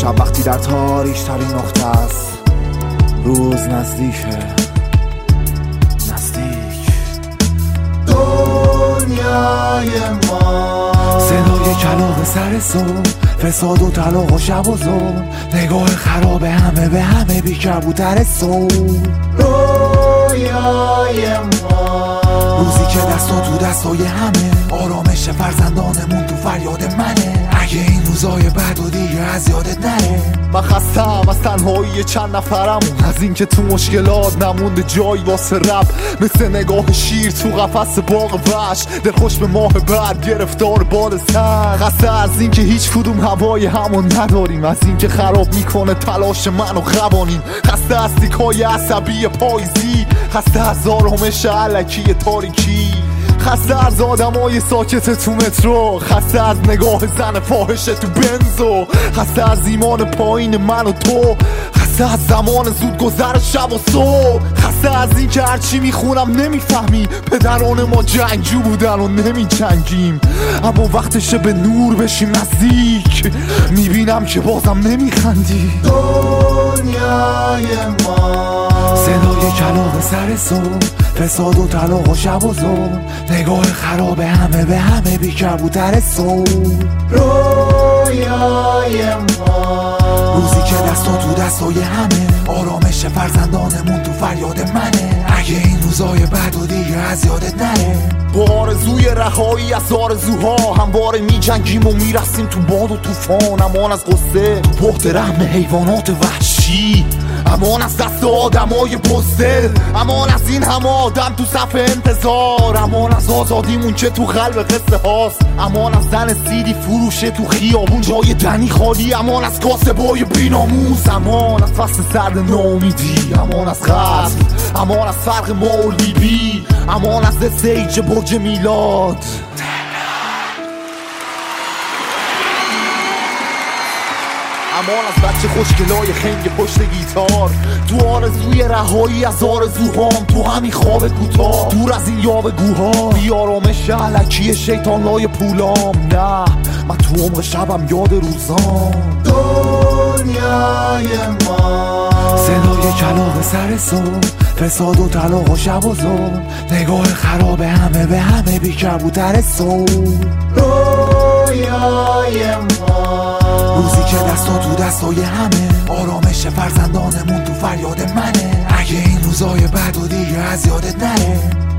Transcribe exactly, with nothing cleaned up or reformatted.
شب وقتی در تاریک ترین نقطه است، روز نزدیکه، نزدیک. دنیای ما صدای کلاغ سر صبح، فساد و طلاق و شب و ظلم، نگاه خراب همه به همه، بی کبوتر صبح. رویای ما روزی که دستا تو دستای همه، آرامش فرزندانمون تو فریاد منه. اگه این روزای بد و دیگه از یادت نره. من خستم از تنهایی چند نفرم، از این که تو مشکلات نمونده جایی واسه رب. مثل نگاه شیر تو قفس باغ وحش، دلخوش به ماه بعد گرفتار بال سر. خسته از این که هیچ کدوم هوای همون نداریم، از این که خراب میکنه تلاش من و قوانین. خسته از تیکای عصبی پاییزی، خسته از آرامش علکی تاریکی، خسته از آدمای ساکت تو مترو، خسته از نگاه زن فاحشه تو بنزو، خسته از ایمان پایین من و تو، خسته از زمان زود گذر شب و صبح، خسته از این که هرچی میخونم نمیفهمی. پدران ما جنگجو بودن و نمی جنگیم، اما وقتشه به نور بشیم نزدیک. میبینم که بازم نمیخندی. دنیای ما صدای کلاغ سر صبح، فساد و طلاق و شب و ظلم، نگاه خراب همه به همه، بی کبوتر صبح. رویای ما روزی که دستا تو دستای همه، آرامش فرزندانمون تو فریاد منه. اگه این روزای بد و دیگه از یادت نره. با آرزوی رهایی از آرزوها همواره می جنگیم و میرسیم تو باد و طوفان. امان از غصه تو پخت رحم حیوانات وحشی، امان از دست آدمای بزدل، امان از این همه آدم تو صف انتظار، امان از آزادیمون که تو قلب قصه هاست، امان از زن سیدی فروشه تو خیابون جای دنی خالی، امان از کاسبای بیناموز، امان از فصل سرد ناامیدی، امان از قتل، امان از فرق ما و لیبی، امان از استیج برج میلاد. امان از بچه خوشگلای خنگ پشت گیتار، تو آرزوی رهایی از آرزوهام، تو همین خواب کوتاه، دور از این یاوه‌گوها، بی آرامش علکی شیطانلای پولام. نه من تو عمق شبم یاد روزام. دنیای ما صدای کلاغ سر صبح، فساد و طلاق و شب و ظلم، نگاه خراب همه به همه، بی کبوتر صبح. رویای ما روزی که دستا تو دستای همه، آرامش فرزندانمون تو فریاد منه. اگه این روزای بد و دیگه از یادت نره.